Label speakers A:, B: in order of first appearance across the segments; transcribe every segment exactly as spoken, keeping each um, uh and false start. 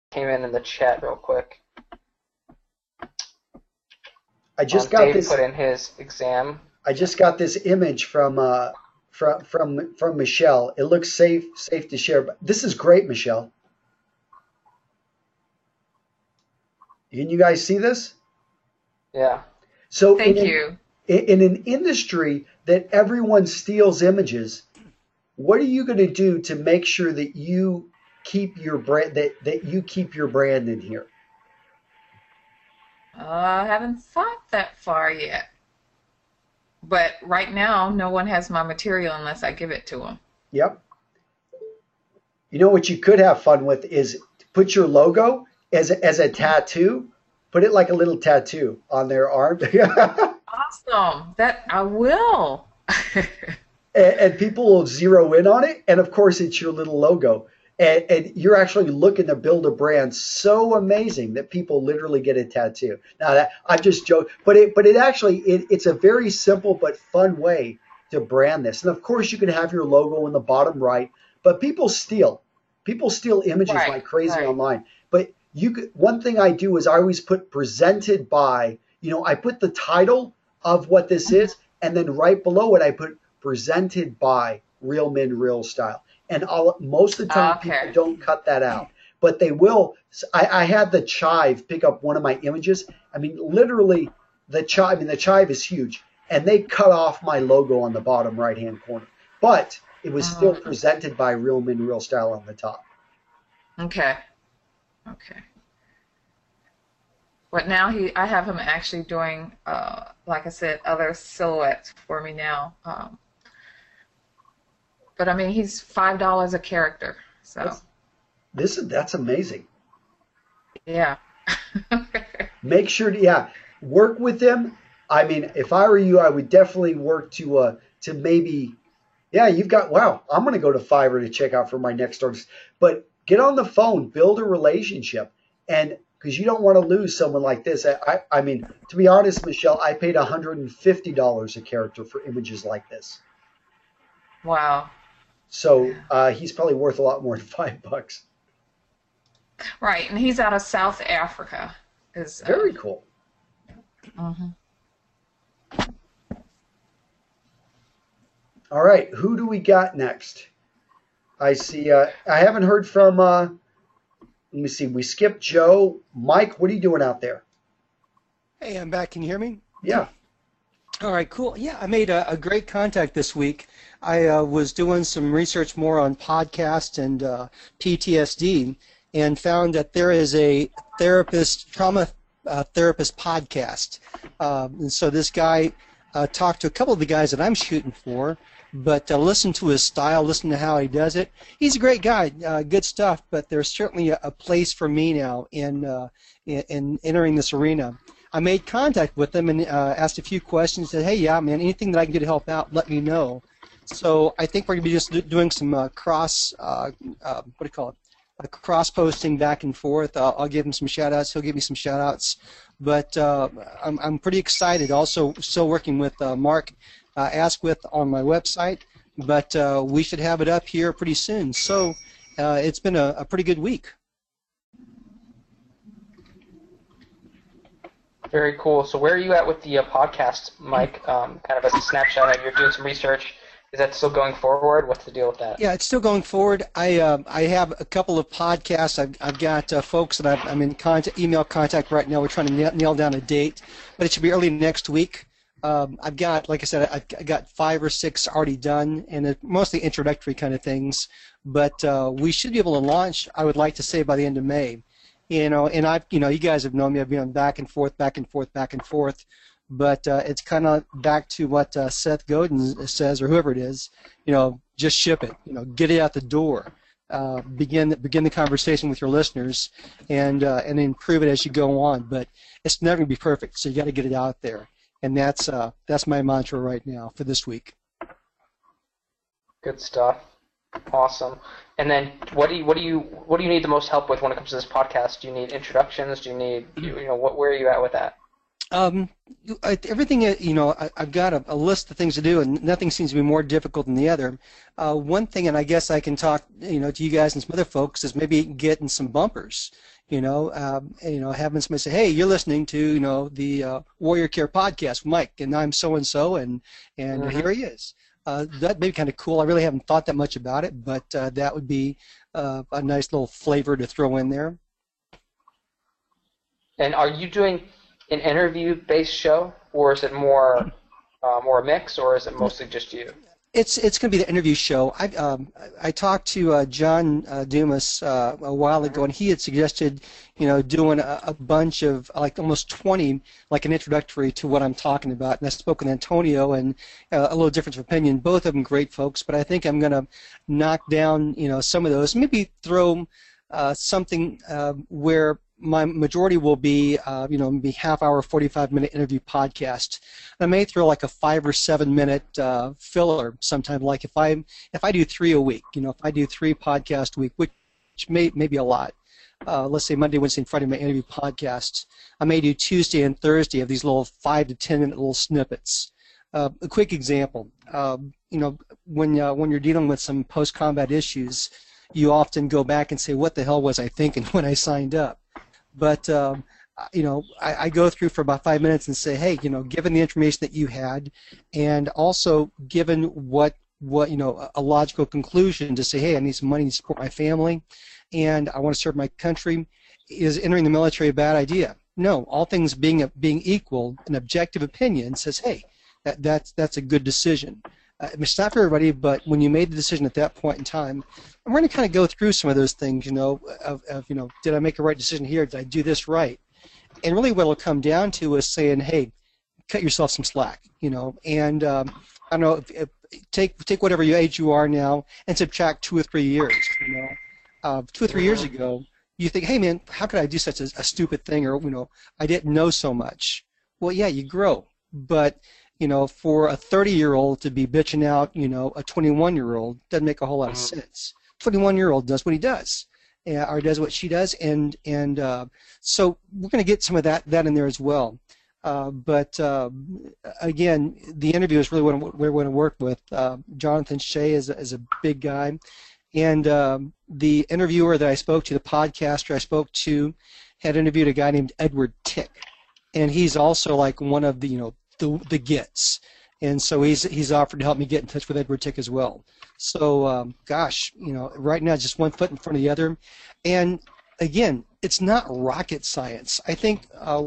A: came in in the chat real quick.
B: I just
A: um,
B: got
A: Dave
B: this.
A: put in his exam.
B: I just got this image from uh, from from from Michelle. It looks safe safe to share. But this is great, Michelle. Can you guys see this?
A: Yeah.
B: So
C: Thank
B: in
C: you.
B: An, in an industry that everyone steals images, what are you going to do to make sure that you keep your brand that that you keep your brand in here?
C: Uh, I haven't thought that far yet. But right now, no one has my material unless I give it to them.
B: Yep. You know what you could have fun with is put your logo as a, as a tattoo. Put it like a little tattoo on their arm.
C: Awesome. That I will.
B: and, and people will zero in on it. And of course, it's your little logo. And, and you're actually looking to build a brand so amazing that people literally get a tattoo. Now that I'm just joking, but it but it actually it, it's a very simple but fun way to brand this. And of course, you can have your logo in the bottom right. But people steal. People steal images
C: Right,
B: like crazy
C: right.
B: online. But you could, one thing I do is I always put presented by. You know, I put the title of what this is, and then right below it, I put presented by Real Men Real Style. And I'll, most of the time,
C: Okay.
B: people don't cut that out, but they will. I, I had the Chive pick up one of my images. I mean, literally, the Chive. I mean, the Chive is huge, and they cut off my logo on the bottom right-hand corner. But it was still
C: Mhm.
B: presented by Real Men Real Style on the top.
C: Okay. Okay. But now he, I have him actually doing, uh, like I said, other silhouettes for me now. Um, but I mean, he's five dollars a character, so
B: That's, this is that's amazing.
C: yeah.
B: Make sure to yeah work with them. I mean, if I were you, I would definitely work to uh to maybe yeah you've got wow I'm gonna go to Fiverr to check out for my next artist, but get on the phone, build a relationship, and because you don't want to lose someone like this. I, I I mean, to be honest, Michelle, I paid one hundred fifty dollars a character for images like this,
C: Wow.
B: so uh, he's probably worth a lot more than five bucks.
C: Right, and he's out of South Africa. Is uh,
B: Very cool.
C: mhm.
B: All right, who do we got next? I see. Uh, I haven't heard from. Uh, let me see. We skipped Joe. Mike, what are you doing out there?
D: Hey, I'm back. Can you hear me?
B: Yeah.
D: All right, cool. Yeah, I made a, a great contact this week. I uh, was doing some research more on podcasts and uh, P T S D, and found that there is a therapist, trauma uh, therapist podcast. Um, and so this guy uh, talked to a couple of the guys that I'm shooting for, but uh, listen to his style, listen to how he does it. He's a great guy, uh, good stuff, but there's certainly a, a place for me now in, uh, in, in entering this arena. I made contact with him and uh, asked a few questions. Said, "Hey, yeah, man, anything that I can do to help out, let me know." So I think we're going to be just do- doing some uh, cross, uh, uh, what do you call it, uh, cross posting back and forth. I'll, I'll give him some shout outs. He'll give me some shout outs. But uh, I'm, I'm pretty excited. Also, still working with uh, Mark uh, Asquith on my website, but uh, we should have it up here pretty soon. So uh, it's been a, a pretty good week.
A: Very cool. So where are you at with the uh, podcast, Mike? Um, kind of as a snapshot, you're doing some research. Is that still going forward? What's the deal with that?
D: Yeah, it's still going forward. I uh, I have a couple of podcasts. I've I've got uh, folks that I've, I'm in contact, email contact right now. We're trying to nail, nail down a date, but it should be early next week. Um, I've got, like I said, I've I got five or six already done, and it's mostly introductory kind of things. But uh, we should be able to launch, I would like to say, by the end of May. You know, and I've, you know, you guys have known me. I've been back and forth, back and forth, back and forth. But uh, it's kind of back to what uh, Seth Godin says, or whoever it is. You know, just ship it. You know, get it out the door. Uh, begin begin the conversation with your listeners, and uh, and improve it as you go on. But it's never gonna be perfect, so you got to get it out there. And that's uh, that's my mantra right now for this week.
A: Good stuff. Awesome. And then, what do you what do you what do you need the most help with when it comes to this podcast? Do you need introductions? Do you need you, you know what? Where are you at with that?
D: Um, I, everything, you know, I, I've got a, a list of things to do, and nothing seems to be more difficult than the other. Uh, one thing, and I guess I can talk, you know, to you guys and some other folks, is maybe getting some bumpers. You know, um, and, you know, having somebody say, "Hey, you're listening to, you know, the uh, Warrior Care podcast, Mike, and I'm so and so, and and
A: Mhm.
D: here he is." Uh, that may be kind of cool. I really haven't thought that much about it, but uh, that would be uh, a nice little flavor to throw in there.
A: And are you doing an interview-based show, or is it more uh, more a mix, or is it mostly just you?
D: It's it's going to be the interview show. I um, I talked to uh, John uh, Dumas uh, a while ago, and he had suggested, you know, doing a, a bunch of like almost twenty, like an introductory to what I'm talking about. And I spoke with Antonio, and uh, a little difference of opinion. Both of them great folks, but I think I'm going to knock down, you know, some of those. Maybe throw uh, something uh, where my majority will be, uh, you know, maybe half hour, forty-five minute interview podcast. I may throw like a five or seven minute uh, filler sometime. Like if I if I do three a week, you know, if I do three podcasts a week, which may may be a lot. Uh, let's say Monday, Wednesday, and Friday, my interview podcasts. I may do Tuesday and Thursday of these little five to ten minute little snippets. Uh, a quick example, um, you know, when uh, when you're dealing with some post combat issues, you often go back and say, "What the hell was I thinking when I signed up?" But, um, you know, I, I go through for about five minutes and say, hey, you know, given the information that you had, and also given what, what you know, a logical conclusion to say, hey, I need some money to support my family, and I want to serve my country, is entering the military a bad idea? No, all things being being equal, an objective opinion says, hey, that, that's, that's a good decision. Uh, it's not for everybody, but when you made the decision at that point in time, I'm going to kind of go through some of those things, you know, of, of, you know, did I make a right decision here? Did I do this right? And really what it'll come down to is saying, hey, cut yourself some slack, you know, and um, I don't know, if, if, take take whatever your age you are now and subtract two or three years, you know. Uh, two or three years ago, you think, hey, man, how could I do such a, a stupid thing, or, you know, I didn't know so much. Well, yeah, you grow, but you know, for a thirty-year-old to be bitching out, you know, a twenty-one-year-old doesn't make a whole lot of sense. twenty-one-year-old does what he does, uh, or does what she does, and and uh, so we're going to get some of that that in there as well. Uh, but uh, again, the interview is really what we're going to work with. Uh, Jonathan Shea is a, is a big guy, and um, the interviewer that I spoke to, the podcaster I spoke to, had interviewed a guy named Edward Tick, and he's also like one of the you know. The, the gets, and so he's he's offered to help me get in touch with Edward Tick as well. So um, gosh, you know, right now just one foot in front of the other, and again, it's not rocket science. I think uh,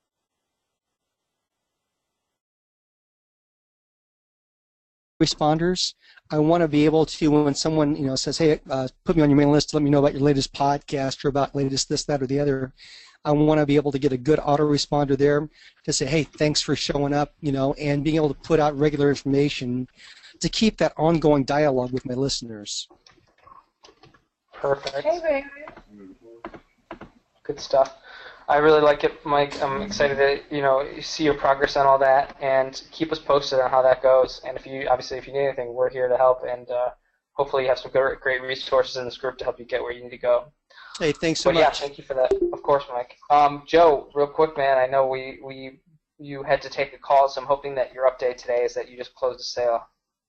D: responders, I want to be able to, when someone you know says, hey, uh, put me on your mailing list to let me know about your latest podcast or about latest this, that, or the other. I want to be able to get a good autoresponder there to say, hey, thanks for showing up, you know, and being able to put out regular information to keep that ongoing dialogue with my listeners.
A: Perfect.
C: Hey, baby.
A: Good stuff. I really like it, Mike. I'm excited to, you know, see your progress on all that, and keep us posted on how that goes. And if you, obviously, if you need anything, we're here to help, and uh, hopefully you have some good, great resources in this group to help you get where you need to go.
D: Hey, thanks so
A: but
D: much.
A: Yeah, thank you for that. Of course, Mike. Um, Joe, real quick, man. I know we, we you had to take a call, so I'm hoping that your update today is that you just closed a sale.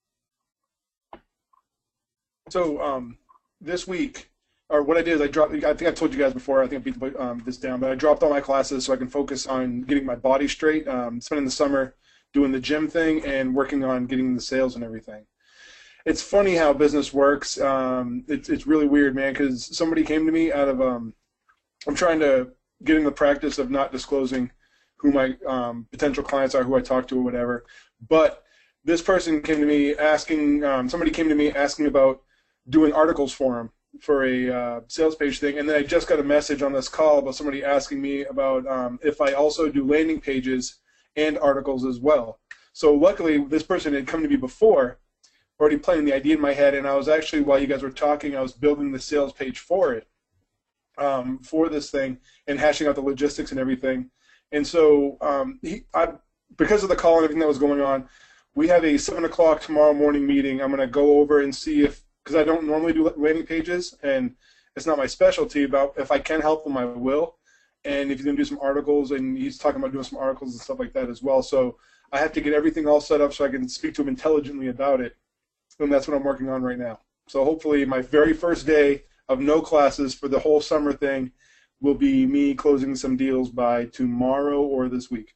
E: So um, this week, or what I did is I dropped. I think I told you guys before. I think I beat um, this down, but I dropped all my classes so I can focus on getting my body straight. Um, spending the summer doing the gym thing and working on getting the sales and everything. It's funny how business works. Um, it's it's really weird, man, because somebody came to me out of um, I'm trying to get in the practice of not disclosing who my um, potential clients are, who I talk to, or whatever. But this person came to me asking. Um, somebody came to me asking about doing articles for him for a uh, sales page thing, and then I just got a message on this call about somebody asking me about um, if I also do landing pages and articles as well. So luckily, this person had come to me before, already planning the idea in my head, and I was actually, while you guys were talking, I was building the sales page for it, um, for this thing, and hashing out the logistics and everything. And so, um, he, I, because of the call and everything that was going on, we have a seven o'clock tomorrow morning meeting. I'm going to go over and see if, because I don't normally do landing pages, and it's not my specialty, but if I can help them, I will. And if he's going to do some articles, and he's talking about doing some articles and stuff like that as well. So I have to get everything all set up so I can speak to him intelligently about it. And that's what I'm working on right now. So hopefully my very first day of no classes for the whole summer thing, will be me closing some deals by tomorrow or this week.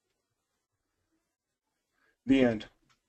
E: The end.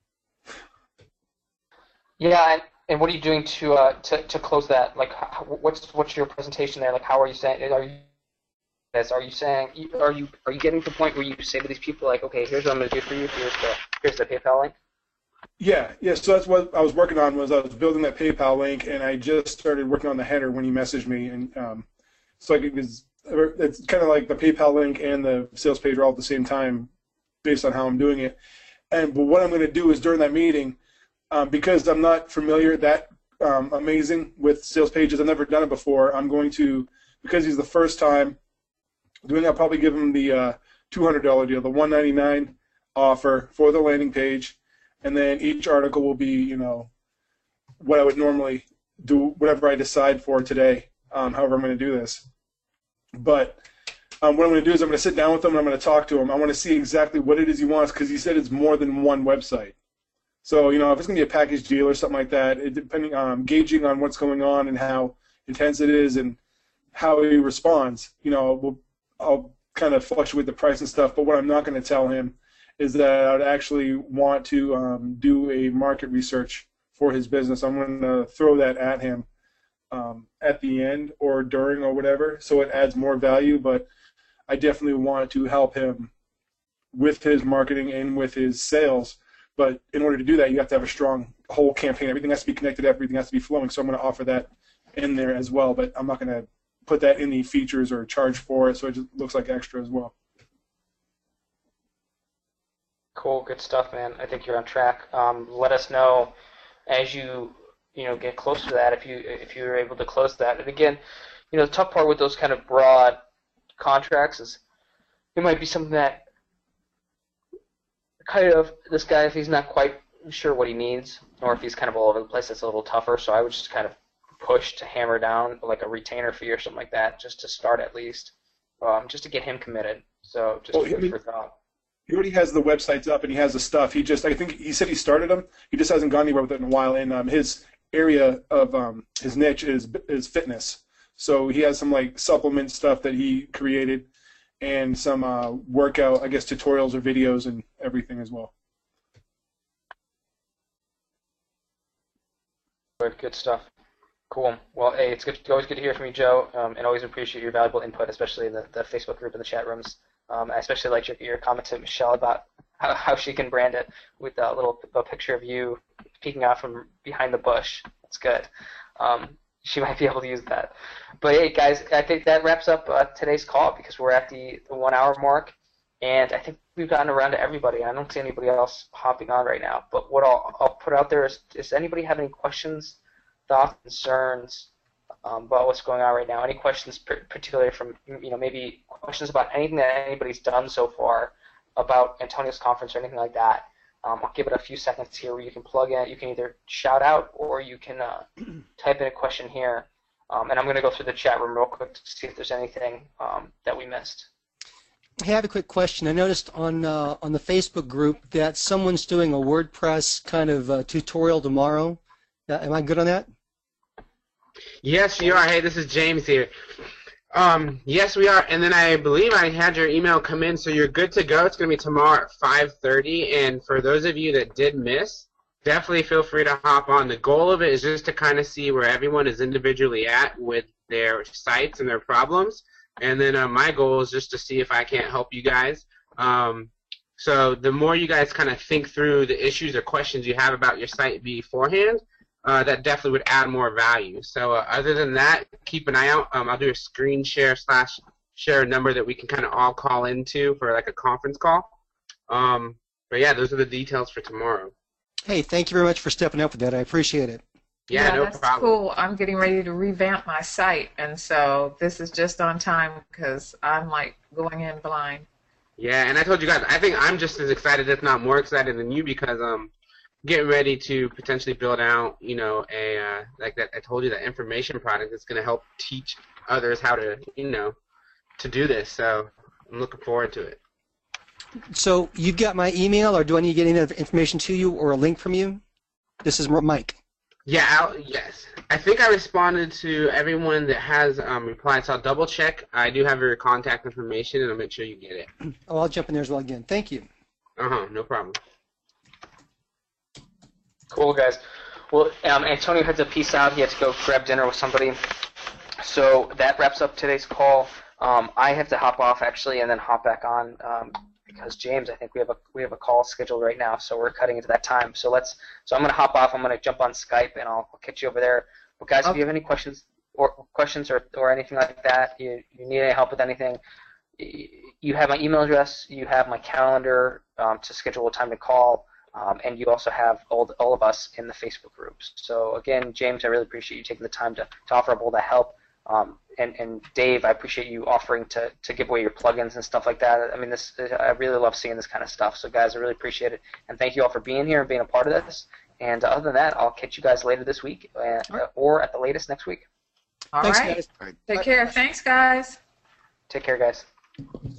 A: Yeah, and, and what are you doing to uh to, to close that? Like, how, what's what's your presentation there? Like, how are you saying? Are you Yes, are you saying? Are you are you getting to the point where you say to these people like, okay, here's what I'm going to do for you. Here's the here's the PayPal link.
E: Yeah, yeah. So that's what I was working on. Was I was building that PayPal link, and I just started working on the header when you messaged me, and um, so like it was, it's kind of like the PayPal link and the sales page are all at the same time, based on how I'm doing it. And but what I'm going to do is during that meeting, um, because I'm not familiar that um, amazing with sales pages, I've never done it before. I'm going to, because he's the first time doing, I'll probably give him the uh, two hundred dollar deal, the one ninety-nine offer for the landing page, and then each article will be, you know, what I would normally do, whatever I decide for today, um, however I'm going to do this. But um, what I'm going to do is I'm going to sit down with him and I'm going to talk to him. I want to see exactly what it is he wants, because he said it's more than one website. So, you know, if it's going to be a package deal or something like that, it, depending on um, gauging on what's going on and how intense it is and how he responds, you know, we'll, I'll kind of fluctuate the price and stuff. But what I'm not going to tell him is that I'd actually want to um, do a market research for his business. I'm going to throw that at him um, at the end or during or whatever, so it adds more value. But I definitely want to help him with his marketing and with his sales. But in order to do that, you have to have a strong whole campaign. Everything has to be connected. Everything has to be flowing. So I'm going to offer that in there as well. But I'm not going to put that in the features or charge for it, so it just looks like extra as well.
A: Cool, good stuff, man. I think you're on track. Um, let us know as you you know get closer to that if you if you're able to close that. And again, you know, the tough part with those kind of broad contracts is it might be something that kind of this guy, if he's not quite sure what he needs, or if he's kind of all over the place, it's a little tougher. So I would just kind of push to hammer down like a retainer fee or something like that, just to start at least, um, just to get him committed. So just
E: Oh,
A: food
E: I mean,
A: for thought.
E: He already has the websites up and he has the stuff. He just, I think he said he started them. He just hasn't gone anywhere with it in a while. And um, his area of um, his niche is is fitness. So he has some like supplement stuff that he created, and some uh, workout, I guess, tutorials or videos and everything as well.
A: Good, good stuff. Cool. Well, hey, it's good, always good to hear from you, Joe, um, and always appreciate your valuable input, especially in the, the Facebook group and the chat rooms. Um, I especially liked your, your comment to Michelle about how, how she can brand it with a little a picture of you peeking out from behind the bush. That's good. Um, she might be able to use that. But hey, guys, I think that wraps up uh, today's call because we're at the, the one-hour mark, and I think we've gotten around to everybody. I don't see anybody else hopping on right now. But what I'll, I'll put out there is, does anybody have any questions, thoughts, concerns um, about what's going on right now? Any questions, particularly from, you know, maybe questions about anything that anybody's done so far about Antonio's conference or anything like that? Um, I'll give it a few seconds here where you can plug in. You can either shout out or you can uh, type in a question here. Um, and I'm going to go through the chat room real quick to see if there's anything um, that we missed.
D: Hey, I have a quick question. I noticed on uh, on the Facebook group that someone's doing a WordPress kind of uh, tutorial tomorrow. Uh, am I good on that?
F: Yes, you are. Hey, this is James here. Um, yes, we are. And then I believe I had your email come in, so you're good to go. It's going to be tomorrow at five thirty. And for those of you that did miss, definitely feel free to hop on. The goal of it is just to kind of see where everyone is individually at with their sites and their problems. And then uh, my goal is just to see if I can't help you guys. Um, so the more you guys kind of think through the issues or questions you have about your site beforehand, Uh, that definitely would add more value. So uh, other than that, keep an eye out. Um, I'll do a screen share slash share number that we can kind of all call into for like a conference call. Um, but yeah, those are the details for tomorrow.
D: Hey, thank you very much for stepping up with that. I appreciate it.
F: Yeah,
C: yeah
F: no
C: that's
F: problem.
C: cool. I'm getting ready to revamp my site, and so this is just on time because I'm like going in blind.
F: Yeah, and I told you guys, I think I'm just as excited, if not more excited than you, because um. getting ready to potentially build out, you know, a uh, like that. I told you that information product that's going to help teach others how to, you know, to do this. So I'm looking forward to it.
D: So you got my email, or do I need to get any other information to you or a link from you? This is Mike.
F: Yeah, I'll, yes. I think I responded to everyone that has um, replied, so I'll double check. I do have your contact information, and I'll make sure you get it.
D: Oh, I'll jump in there as well again. Thank you.
F: Uh-huh, no problem.
A: Cool, guys. Well, um, Antonio had to peace out. He had to go grab dinner with somebody. So that wraps up today's call. Um, I have to hop off, actually, and then hop back on um, because, James, I think we have a we have a call scheduled right now, so we're cutting into that time. So let's. So I'm going to hop off. I'm going to jump on Skype, and I'll, I'll catch you over there. But, guys, okay. If you have any questions or questions or, or anything like that, you, you need any help with anything, you have my email address. You have my calendar um, to schedule a time to call. Um, and you also have all, all of us in the Facebook groups. So again, James, I really appreciate you taking the time to, to offer up all that help. Um, and, and Dave, I appreciate you offering to, to give away your plugins and stuff like that. I mean, this I really love seeing this kind of stuff. So guys, I really appreciate it. And thank you all for being here and being a part of this. And other than that, I'll catch you guys later this week uh, right. or at the latest next week.
C: All
D: Thanks,
C: right.
D: guys.
C: Take care. Thanks, guys.
A: Take care, guys.